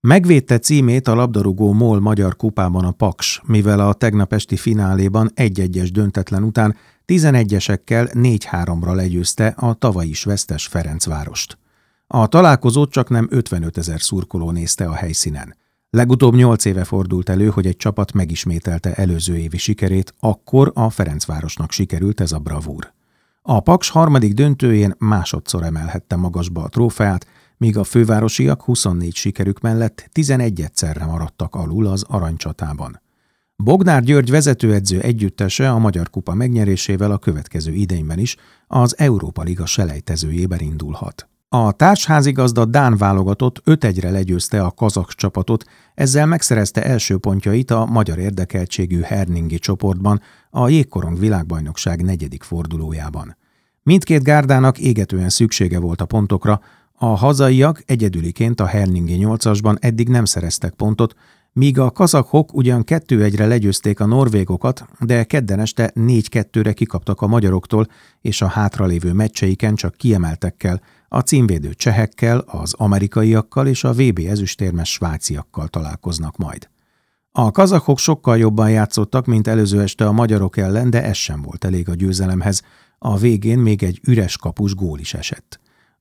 Megvédte címét a labdarúgó MOL Magyar Kupában a Paks, mivel a tegnap esti fináléban 1-1-es döntetlen után 11-esekkel 4-3-ra legyőzte a tavaly is vesztes Ferencvárost. A találkozót csaknem 55 000 szurkoló nézte a helyszínen. Legutóbb 8 éve fordult elő, hogy egy csapat megismételte előző évi sikerét, akkor a Ferencvárosnak sikerült ez a bravúr. A Paks harmadik döntőjén másodszor emelhette magasba a trófeát, míg a fővárosiak 24 sikerük mellett 11-szerre maradtak alul az aranycsatában. Bognár György vezetőedző együttese a Magyar Kupa megnyerésével a következő idényben is az Európa Liga selejtezőjében indulhat. A társházigazda dán válogatott 5-1-re legyőzte a kazakh csapatot, ezzel megszerezte első pontjait a magyar érdekeltségű Herningi csoportban a jégkorong világbajnokság 4. fordulójában. Mindkét gárdának égetően szüksége volt a pontokra, a hazaiak egyedüliként a Herningi 8-asban eddig nem szereztek pontot, míg a kazakhok ugyan 2-1-re legyőzték a norvégokat, de kedden este 4-2-re kikaptak a magyaroktól, és a hátralévő meccseiken csak kiemeltekkel, a címvédő csehekkel, az amerikaiakkal és a VB ezüstérmes svájciakkal találkoznak majd. A kazakhok sokkal jobban játszottak, mint előző este a magyarok ellen, de ez sem volt elég a győzelemhez. A végén még egy üres kapus gól is esett.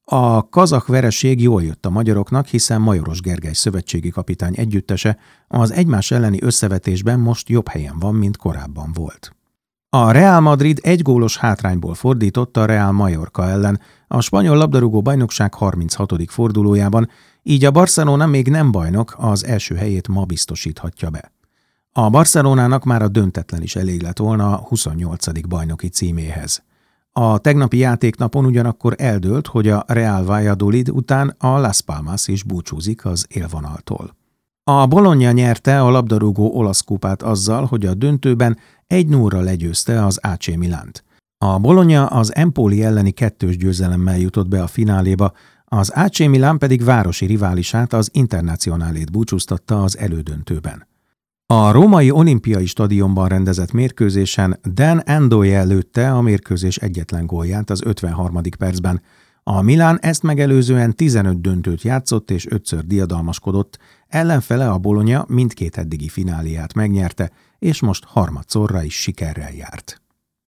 A kazakh vereség jól jött a magyaroknak, hiszen Majoros Gergely szövetségi kapitány együttese az egymás elleni összevetésben most jobb helyen van, mint korábban volt. A Real Madrid 1 gólos hátrányból fordított a Real Mallorca ellen a spanyol labdarúgó bajnokság 36. fordulójában, így a Barcelona még nem bajnok, az első helyét ma biztosíthatja be. A Barcelonának már a döntetlen is elég lett volna a 28. bajnoki címéhez. A tegnapi játéknapon ugyanakkor eldőlt, hogy a Real Valladolid után a Las Palmas is búcsúzik az élvonaltól. A Bologna nyerte a labdarúgó olasz kupát azzal, hogy a döntőben 1-0-ra legyőzte az AC Milánt. A Bologna az Empoli elleni 2-2 győzelemmel jutott be a fináléba, az AC Milán pedig városi riválisát, az Internazionálét búcsúztatta az elődöntőben. A római olimpiai stadionban rendezett mérkőzésen Dan Ndoye lőtte a mérkőzés egyetlen gólját az 53. percben. A Milán ezt megelőzően 15 döntőt játszott és 5-ször diadalmaskodott, ellenfele a Bologna mindkét eddigi fináléját megnyerte, és most harmadszorra is sikerrel járt.